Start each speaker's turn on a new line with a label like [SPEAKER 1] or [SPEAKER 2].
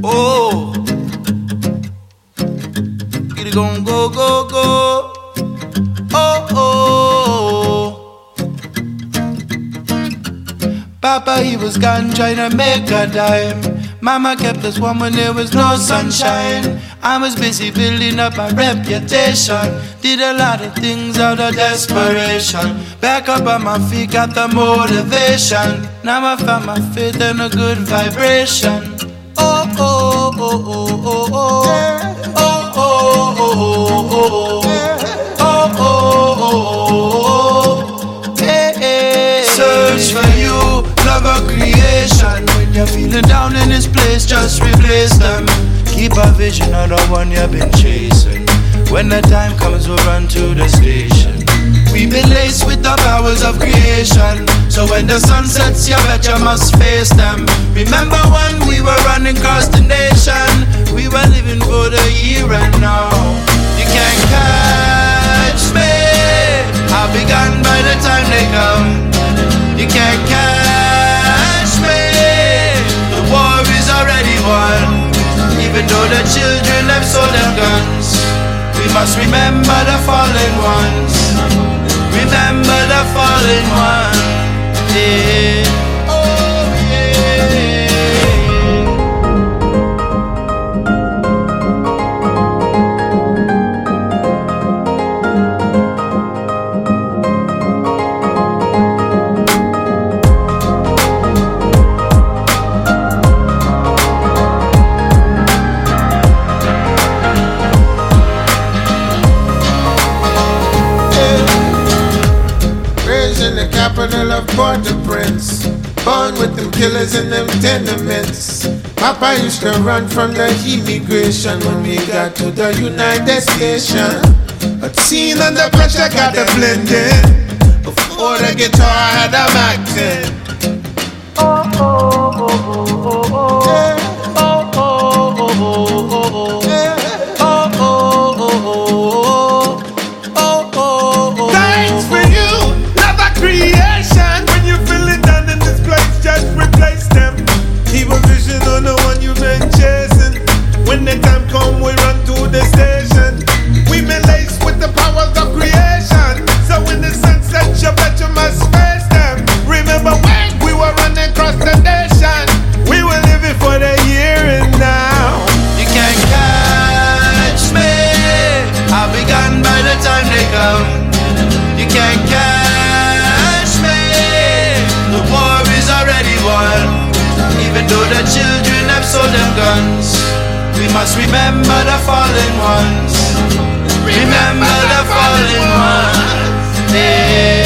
[SPEAKER 1] Oh, get it gon' go, go, go. Oh, oh. Papa, he was gone trying to make a dime. Mama kept us warm when there was no sunshine. I was busy building up my reputation. Did a lot of things out of desperation. Back up on my feet, got the motivation. Now I found my faith and a good vibration. Oh, oh, oh, oh, oh, oh. Oh, oh, oh, oh, oh. Oh, oh, oh, oh. Hey, hey. Search for you, love of creation. When you're feeling down in this place, just replace them. Keep a vision of the one you've been chasing. When the time comes, we'll run to the station. We've been laced with the powers of creation. So when the sun sets, you bet you must face them. Remember when we were running across the nation? We were living for the here and now. You can't catch me, I'll be gone by the time they come. You can't catch me, the war is already won. Even though the children have sold their guns, we must remember the fallen ones. Remember the fallen ones. Yeah. Oh yeah.
[SPEAKER 2] In the capital of Port-au-Prince, born with them killers in them tenements. Papa used to run from the immigration when we got to the United Station. But seeing under pressure got to blend in. Before the guitar had a acting. Oh, oh, oh, oh, oh, oh. Yeah. Oh, oh, oh, oh, oh, oh. Yeah. Oh, oh, oh, oh, oh. Oh, oh, oh. Thanks for you. Creation, when you're feeling down in this place, just replace them. Keep a vision on the one you've been chasing. When the time come, we run to the station. We been laced with the powers of creation. So when the sun sets, you bet you must face them. Remember when we were running across the nation? We were living for the here and now.
[SPEAKER 1] You can't catch me, I'll be gone by the time they come. You can't catch. The war is already won. Even though the children have sold them guns, we must remember the fallen ones. Remember the fallen ones. Yeah.